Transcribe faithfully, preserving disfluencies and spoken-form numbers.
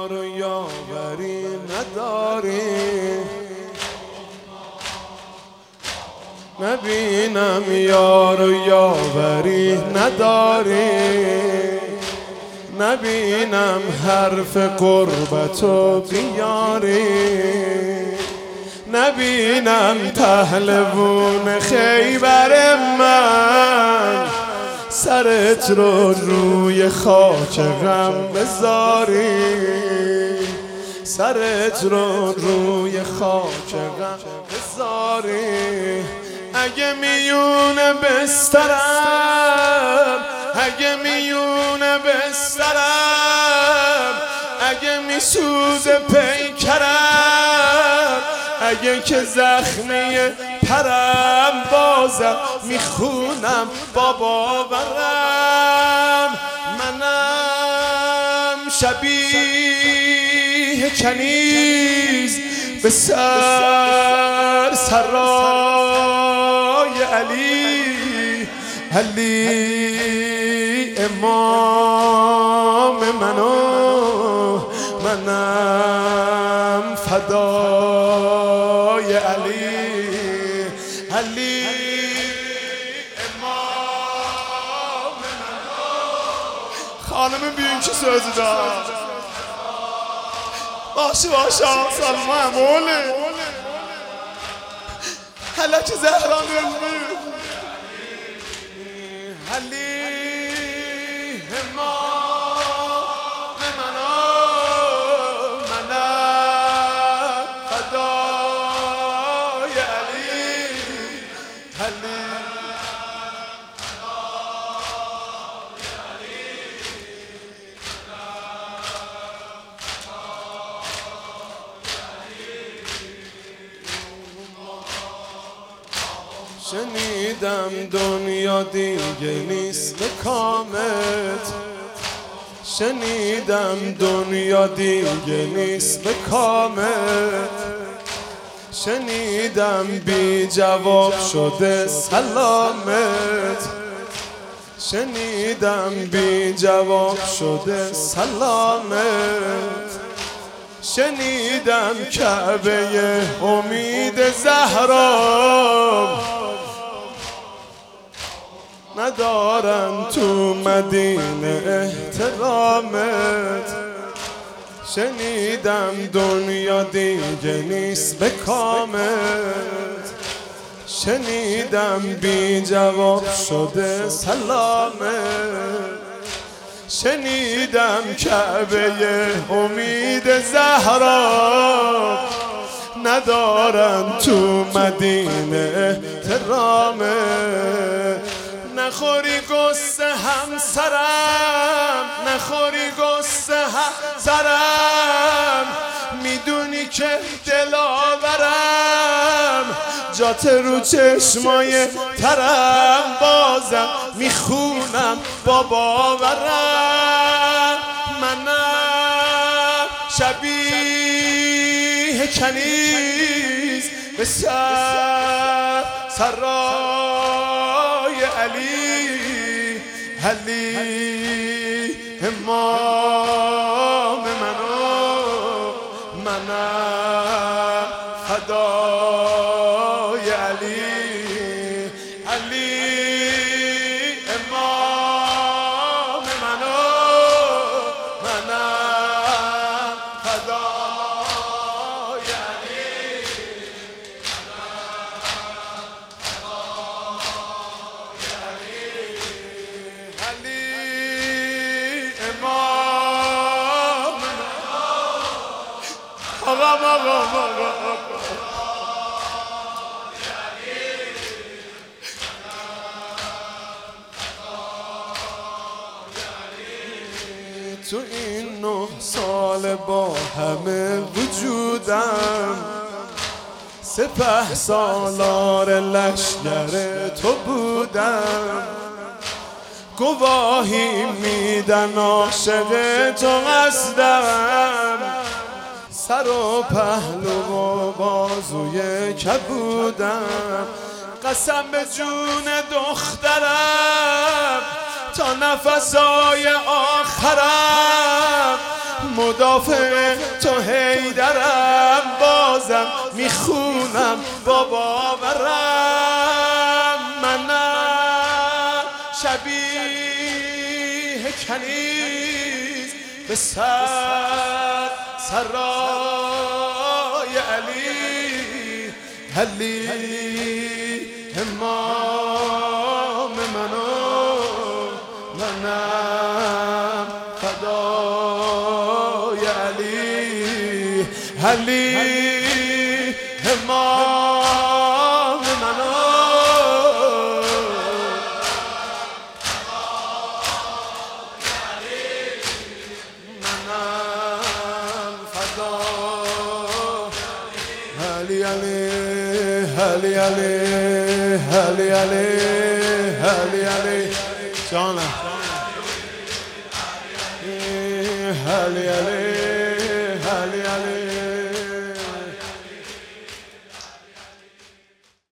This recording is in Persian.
یار و یاوری نداری، نبینم یار و یاوری نداری، نبینم حرف قربت و بیاری، نبینم پهلوون خیبر من سرت رو روی خاک غم بذاری، سرت رو روی خاک غم بذاری. اگه میونه بسترم، اگه میونه بسترم، اگه میسوز پیکرم، اگه که زخمی پرم بازم میخونم با باورم. منم شبیه کنیز به سر سرای علی، علی امام منو، منم فدای علی، علی امام منو. خانم بیون کی سازی دار باشه باشه سلام معموله حالا که زهران علمی علی امام منو، منم فدای علی، علی شنیدم دنیا دیگه نیست به کامت، شنیدم دنیا دیگه نیست به کامت، شنیدم بی جواب شده سلامت، شنیدم بی جواب شده سلامت، شنیدم کعبه امید زهرا ندارن تو مدینه احترامت، شنیدم دنیا دیگه نیست به کامت، شنیدم بی جواب شده سلامت، شنیدم کعبه امید زهرا ندارن تو مدینه احترامت. نخوری گسته همسرم، نخوری گسته همسرم، میدونی که دلاورم جات رو چشمای ترم بازم میخونم با باورم. منم شبیه کنیز به سر سرای علی، علی امام منو، منم فدای علی، علی امام منو، منم فدای علی، علی امام آقا آقا آقا تو این نه سال با همه وجودم سپه سالار لشگر تو بودم، گواهی میدن عاشق تو قصدم، سر و پهلو و بازوی کبودم، قسم به جون دخترم تا نفسای آخرم مدافع تو حیدرم، بازم میخونم با باورم. منم شبیه کنیز به سر سرای علی، علی امام منو، منم فدای علی، علی امام منو. علی علی علی علی علی علی علی علی جانم علی علی